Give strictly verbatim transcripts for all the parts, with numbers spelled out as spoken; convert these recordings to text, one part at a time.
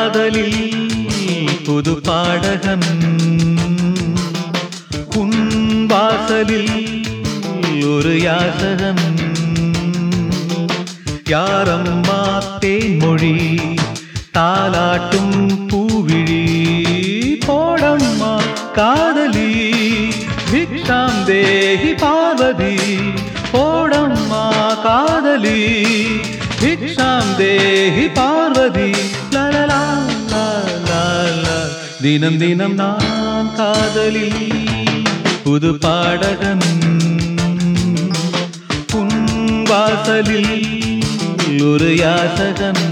காதலில் புது பாடகன் உன் வாசலில் ஒரு யாசகன் யாரம்மா தேன்மொழி தாலாட்டும் பூவிழி போடம்மா காதலி பிக்ஷாம் தேஹி பார்வதி போடம்மா காதலி பிக்ஷாம் தேஹி பார்வதி லலலா லலலா தினம் தினம் நான் காதலி புது பாடகன் உன் வாசலில் ஒரு யாசகன்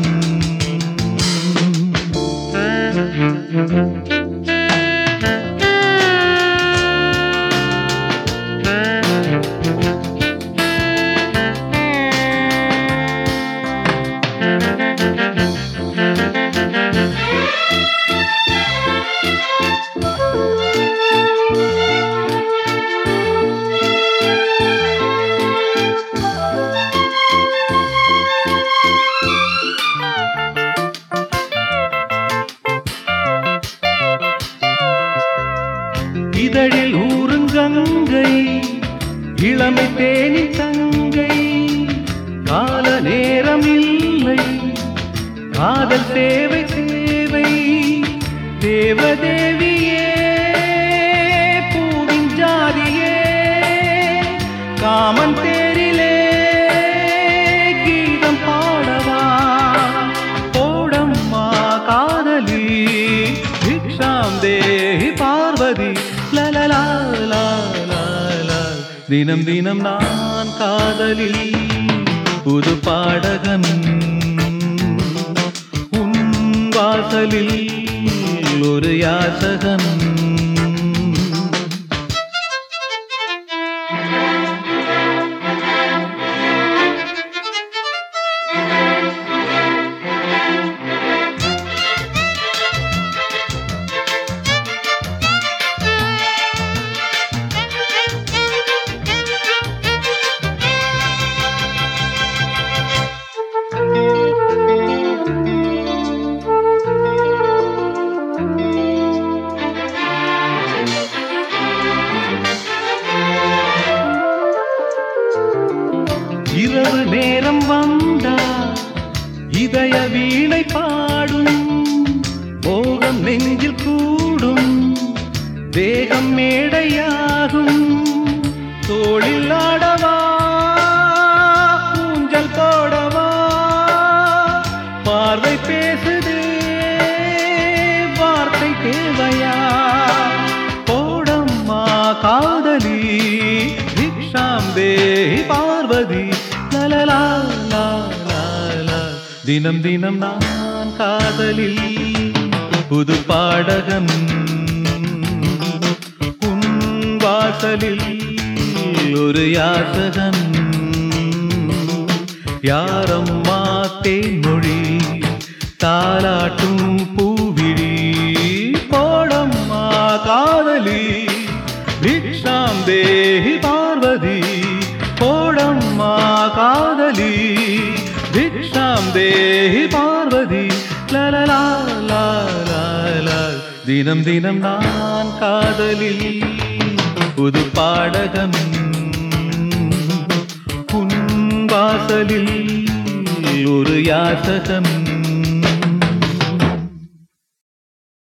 இதழில் ஊருங்கங்கை இளமை தேனி தங்கை கால நேரம் இல்லை காதல் தேவை தேவை தேவதேவியே பூவின் ஜாதியே காமன் தேரிலே கீதம் பாடவா போடம்மா காதலி பிக்ஷாம் தேஹி பார்வதி லலலா லலலா தினம் தினம் நான் காதலில் புது பாடகன் உன் வாசலில் ஒரு யாசகன் இரவு நேரம் வந்தா இதய வீணை பாடும் மோகம் நெஞ்சில் கூடும் வேகம் மேடையாகும் தோளில் ஆடவா ஊஞ்சல் போடவா பார்வை பேசுதே வார்த்தை தேவையா போடம்மா காதலி பிக்ஷாம் தேஹி பார்வதி லலலா லலலா தினம் தினம் நான் காதலில் புது பாடகன் உன் வாசலில் ஒரு யாசகன் யாரம்மா தேன்மொழி தாலாட்டும் பூவிழி போடம்மா காதலி பிக்ஷாம் தேஹி பார்வதி போடம்மா காதலி பிக்ஷாம் தேஹி பார்வதி லலலா லலலா தினம் தினம் நான் காதலில் புது பாடகன் உன் வாசலில் ஒரு யாசகன்